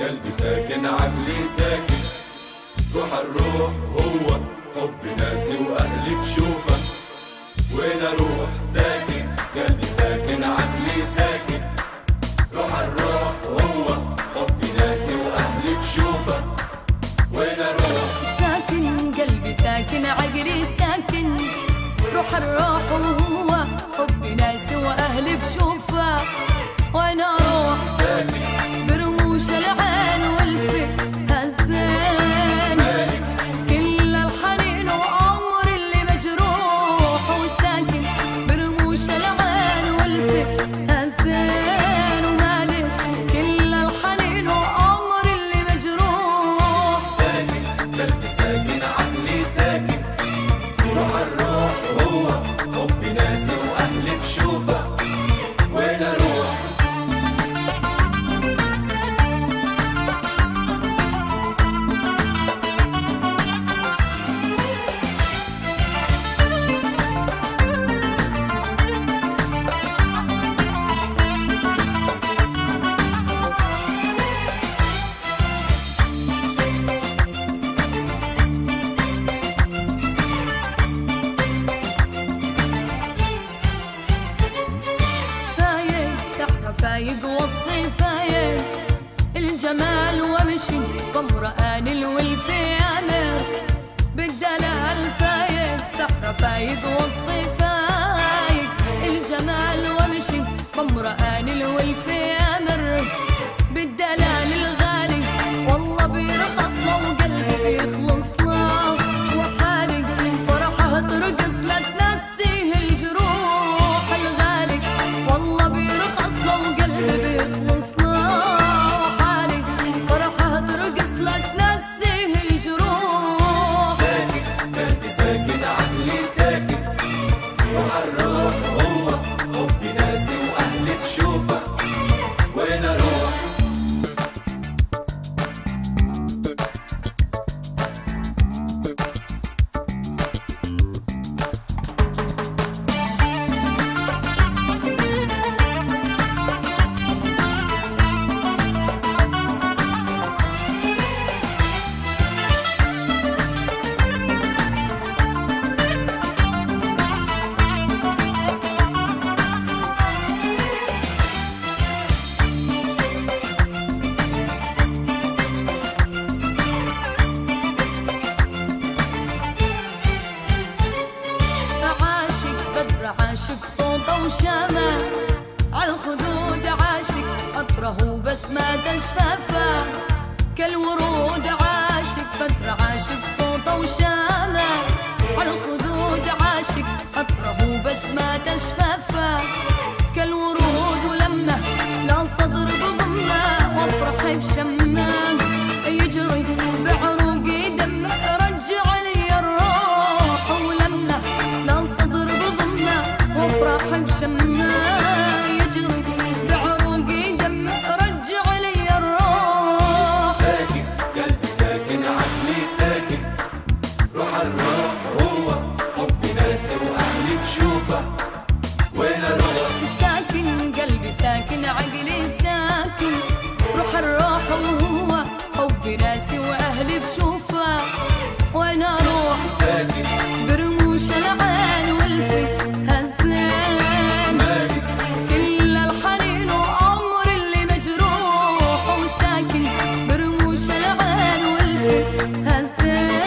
قلبي ساكن عقلي ساكن، روح الروح هو حب ناسي وأهلي بشوفه. وين أروح ساكن قلبي ساكن عقلي ساكن، روح الروح هو حب ناسي وأهلي بشوفه. وين أروح ساكن قلبي ساكن عقلي ساكن، روح الروح وهو حب ناسي وأهلي بشوفه. وين أروح ساكن برموش العين والفي هالزين، كل الحنين وعمر اللي مجروح. وساكن برموش العين والفي هالزين، ومالي كل الحنين وعمر اللي مجروح. ساكن قلبي ساكن عقلي ساكن، روح الروح هو حب ناسي وأهلي بشوفه. وين أروح فايق وصفي فايق الجمال ومشي ضمرقان الولفي أمر بالدلال. فايق سحرة فايق وصفي فايق الجمال ومشي ضمرقان الولفي أمر بالدلال. الغالي والله بيرخص له وقلبي بيخلص له، وحالي فرحه ترقص لا تنسيه الجروح. الغالي والله بيرخص له وقلبي بيخلص له، وحالي فرحه ترقص لا تنسيه الجروح. ساكن قلبي ساكن عقلي ساكن، روح الروح هو حب ناسي وأهلي بشوفه. وين أروح عاشق صوته وشامه عالخدود، عاشق قطره بسمة شفافه كالورود. عاشق بدر عاشق صوته وشامه عالخدود، عاشق قطره بسمة شفافه كالورود. ولما لا صدر بضمه وافرح بشمه يجري بعروقي دمه رجع لي الروح. ولما لا صدر بضمه وافرح بشمه يجري بعروقي دمه رجع لي الروح. ساكن قلبي ساكن عقلي ساكن، روح الروح هو حب ناسي وأهلي بشوفه. وين أروح ساكن قلبي ساكن عقلي ساكن، روح الروح وهو حب ناسي وأهلي بشوفه. وين أروح ساكن برموش العين والفي هالزين، كل الحنين وعمر اللي مجروح. وساكن برموش العين والفي هالزين.